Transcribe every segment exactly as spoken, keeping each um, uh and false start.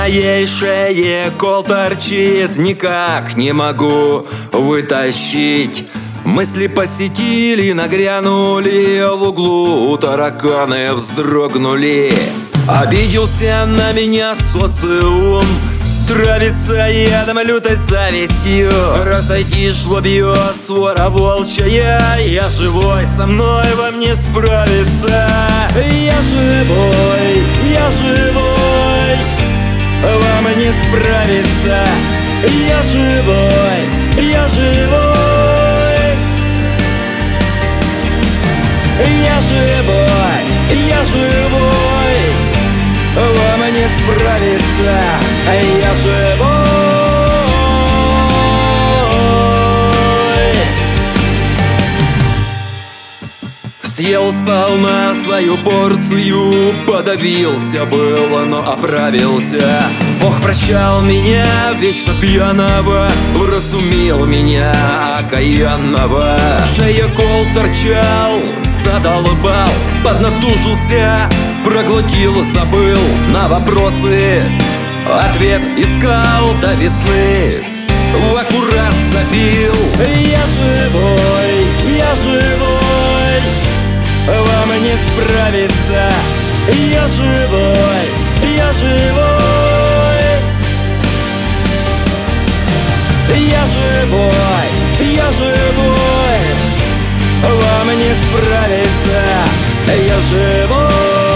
моей шее кол торчит, никак не могу вытащить. Мысли посетили, нагрянули, в углу тараканы вздрогнули. Обиделся на меня социум, травится ядом лютой завистью. Разойди жлобье, свора волчья, я живой, со мной вам не справиться. Я живой, я живой, вам не справиться. Я живой, я живой, я живой, я живой, вам не справиться. Я живой. Съел сполна свою порцию, подавился было, но оправился. Бог прощал меня, вечно пьяного, вразумил меня, окаянного. Шея кол торчал, задолбал, поднатужился, проглотил, забыл на вопросы. Ответ искал до весны, в аккурат забил. Я живой, я живой, вам не справиться. Я живой, я живой, я живой, я живой, вам не справиться. Я живой.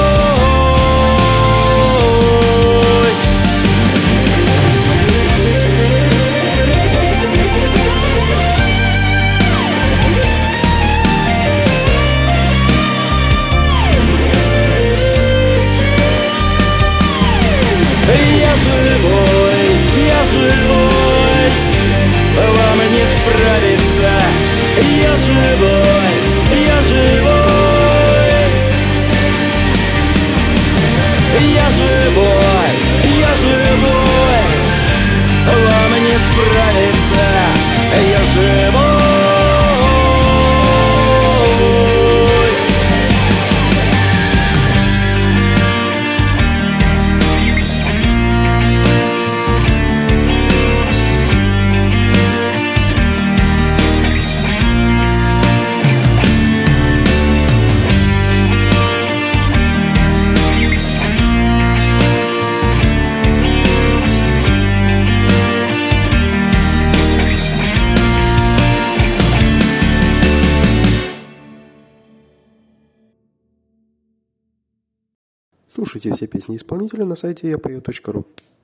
Я живой, я живой, вам не справиться. Я живой, я живой, я живой, я живой, вам не справиться. Я живой. Слушайте все песни исполнителя на сайте я пою точка ру.